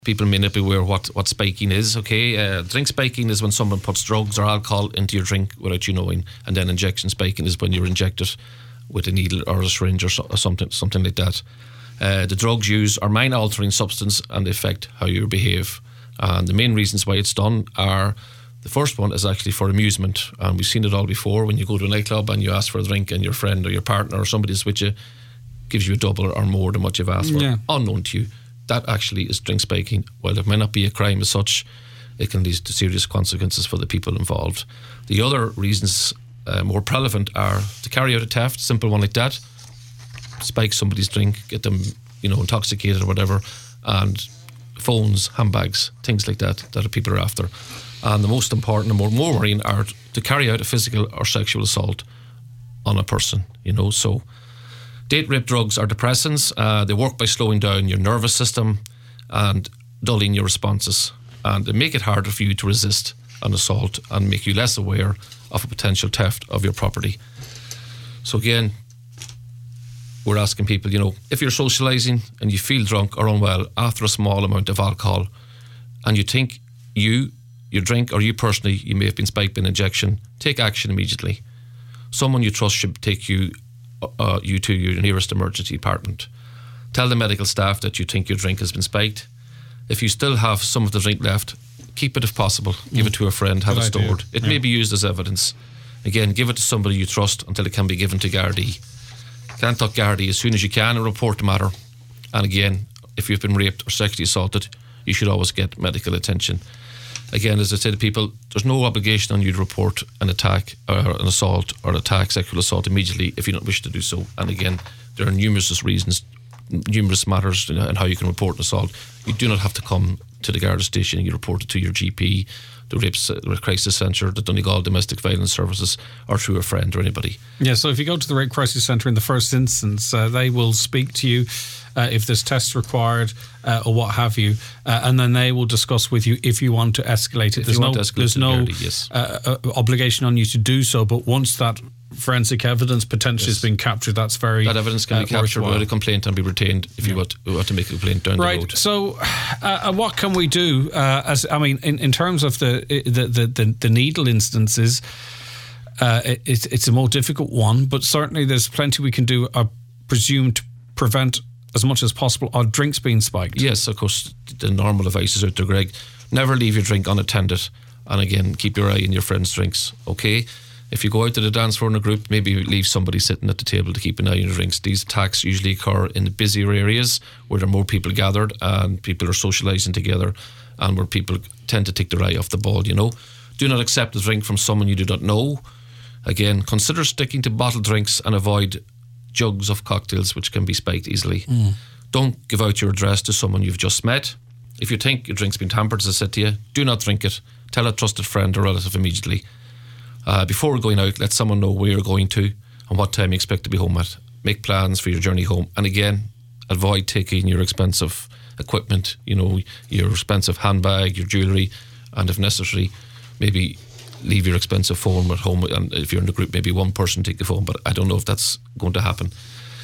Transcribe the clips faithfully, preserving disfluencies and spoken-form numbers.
People may not be aware what, what spiking is, okay? Uh, drink spiking is when someone puts drugs or alcohol into your drink without you knowing, and then injection spiking is when you're injected with a needle or a syringe or, so, or something something like that. Uh, the drugs used are mind-altering substance and they affect how you behave. And the main reasons why it's done are, the first one is actually for amusement, and we've seen it all before. When you go to a nightclub and you ask for a drink and your friend or your partner or somebody is with you gives you a double or more than what you've asked for, yeah. unknown to you. That actually is drink spiking. While it may not be a crime as such, it can lead to serious consequences for the people involved. The other reasons, uh, more prevalent, are to carry out a theft, simple one like that, spike somebody's drink, get them, you know, intoxicated or whatever, and phones, handbags, things like that, that people are after. And the most important and more, more worrying are to carry out a physical or sexual assault on a person, you know, so... Date rape drugs are depressants. Uh, they work by slowing down your nervous system and dulling your responses. And they make it harder for you to resist an assault and make you less aware of a potential theft of your property. So again, we're asking people, you know, if you're socialising and you feel drunk or unwell after a small amount of alcohol and you think you, your drink, or you personally, you may have been spiked by an injection, take action immediately. Someone you trust should take you Uh, you to your nearest emergency department. Tell the medical staff that you think your drink has been spiked. If you still have some of the drink left, keep it if possible. Give mm. it to a friend, have Good it stored. Idea. It yeah. may be used as evidence. Again, give it to somebody you trust until it can be given to Gardaí. Contact Gardaí as soon as you can and report the matter. And again, if you've been raped or sexually assaulted, you should always get medical attention. Again, as I say to people, there's no obligation on you to report an attack or an assault or attack, sexual assault immediately if you don't wish to do so. And again, there are numerous reasons, numerous matters in how you can report an assault. You do not have to come to the Garda station. You report it to your G P, the Rape Crisis Centre, the Donegal Domestic Violence Services, or through a friend or anybody. Yeah, so if you go to the Rape Crisis Centre in the first instance, uh, they will speak to you uh, if there's tests required uh, or what have you, uh, and then they will discuss with you if you want to escalate it. If there's no, escalate there's no Garda, yes. uh, uh, obligation on you to do so, but once that forensic evidence potentially yes. has been captured, that's very that evidence can uh, be captured without a complaint and be retained if yeah. you want, want to make a complaint down right. the road. So uh, what can we do uh, as I mean in, in terms of the the, the, the, the needle instances, uh, it, it's, it's a more difficult one, but certainly there's plenty we can do, I presume, to prevent as much as possible our drinks being spiked. Yes, of course, the normal advice is out there, Greg. Never leave your drink unattended, and again, keep your eye on your friends' drinks, okay? If you go out to the dance floor in a group, maybe leave somebody sitting at the table to keep an eye on your drinks. These attacks usually occur in the busier areas where there are more people gathered and people are socialising together and where people tend to take their eye off the ball, you know. Do not accept a drink from someone you do not know. Again, consider sticking to bottled drinks and avoid jugs of cocktails which can be spiked easily. Mm. Don't give out your address to someone you've just met. If you think your drink's been tampered, as I said to you, do not drink it. Tell a trusted friend or relative immediately. Uh, before going out, let someone know where you're going to and what time you expect to be home at. Make plans for your journey home. And again, avoid taking your expensive equipment, you know, your expensive handbag, your jewellery, and if necessary, maybe leave your expensive phone at home. And if you're in the group, maybe one person take the phone, but I don't know if that's going to happen.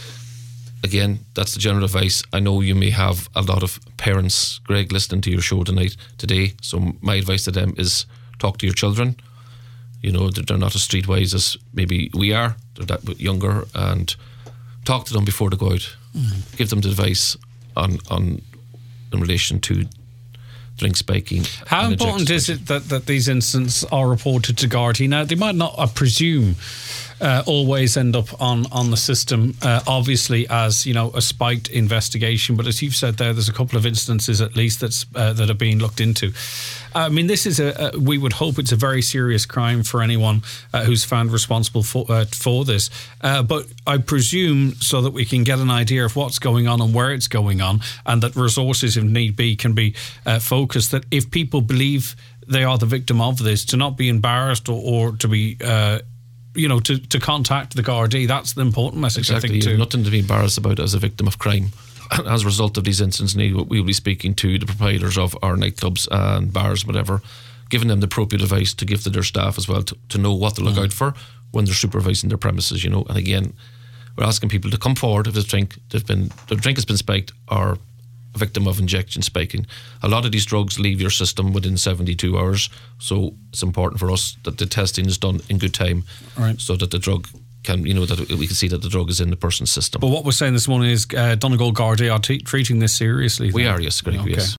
Again, that's the general advice. I know you may have a lot of parents, Greg, listening to your show tonight, today. So my advice to them is talk to your children. You know, they're not as streetwise as maybe we are. They're that bit younger, and talk to them before they go out. Mm. Give them the advice on, on in relation to drink spiking. How important is it that, that these incidents are reported to Gardaí? Now, they might not, I presume, uh, always end up on, on the system, uh, obviously, as, you know, a spiked investigation. But as you've said there, there's a couple of instances at least that's uh, that are being looked into. I mean, this is a, a, we would hope it's a very serious crime for anyone uh, who's found responsible for uh, for this. Uh, but I presume, so that we can get an idea of what's going on and where it's going on, and that resources, if need be, can be uh, focused, that if people believe they are the victim of this, to not be embarrassed or, or to be, uh, you know, to, to contact the Gardaí. That's the important message, exactly. I think, too. You have nothing to be embarrassed about as a victim of crime. As a result of these incidents, we will be speaking to the proprietors of our nightclubs and bars, whatever, giving them the appropriate advice to give to their staff as well, to, to know what to look mm. out for when they're supervising their premises, you know. And again, we're asking people to come forward if their drink, they've been, their drink has been spiked or a victim of injection spiking. A lot of these drugs leave your system within seventy-two hours, so it's important for us that the testing is done in good time, right, so that the drug can, you know, that we can see that the drug is in the person's system. But what we're saying this morning is uh, Donegal Gardaí are t- treating this seriously. We then? are, yes, Greg, okay. yes.